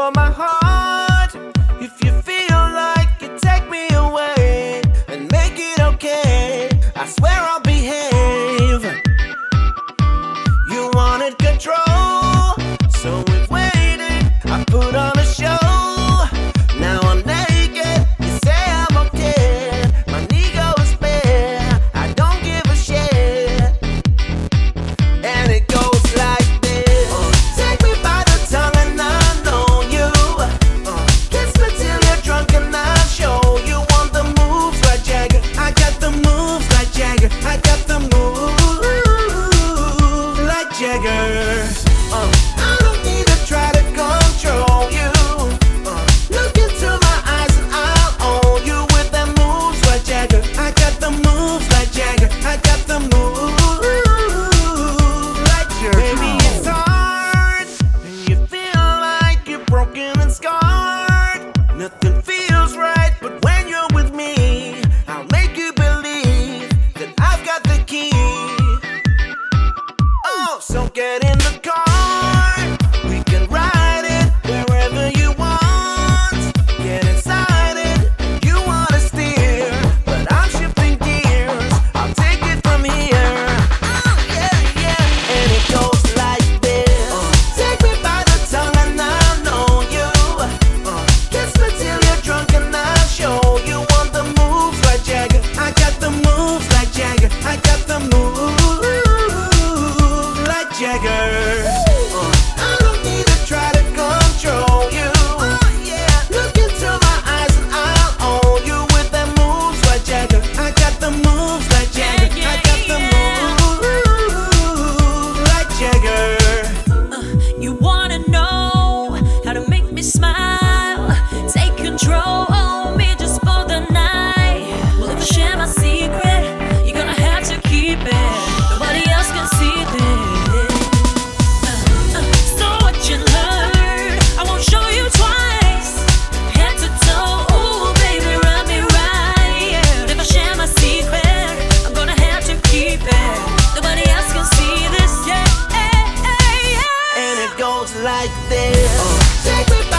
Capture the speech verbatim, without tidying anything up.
you're my heart. If you feel like you take me away and make it okay, I swear I'll behave. You wanted control, so we've waited. I put on a show. Now I'm naked. You say I'm okay. My ego is bare. I don't give a shit. And it goes like this. Uh, take me by the tongue and I know you. Uh, kiss me till you're drunk and I'll show you want the moves like Jagger. I got the moves like Jagger. I got the moves like Jagger. Uh, I don't need to try to control you. Uh, look into my eyes and I'll own you with them moves like Jagger. I got the moves like Jagger. I got the moves like Jagger. Baby, it's hard and you feel like you're broken and scarred. Nothing feels right, but when you're with me, I'll make you believe that I've got the key. Oh, so get in the car. We can ride it wherever you want. Get inside it. You wanna steer, but I'm shifting gears. I'll take it from here. Oh, yeah, yeah. And it goes like this. Uh, take me by the tongue and I'll know you. Uh, kiss me till you're drunk and I'll show you want the moves like Jagger. I got the moves like Jagger. I got the moves like Jagger. Uh, I don't need to try to control you. Look into my eyes and I'll own you with them moves like Jagger. I got the moves like Jagger. I got the moves like Jagger. You wanna know how to make me smile? Take control of me just for the night. Well, if I share my secret, you're gonna have to keep it. Nobody else can see this. Uh, uh, so what you learn, I won't show you twice. Head to toe, ooh, baby, rub me right. Yeah. If I share my secret, I'm gonna have to keep it. Nobody else can see this. Yeah, yeah, yeah, yeah. And it goes like this. Uh, take me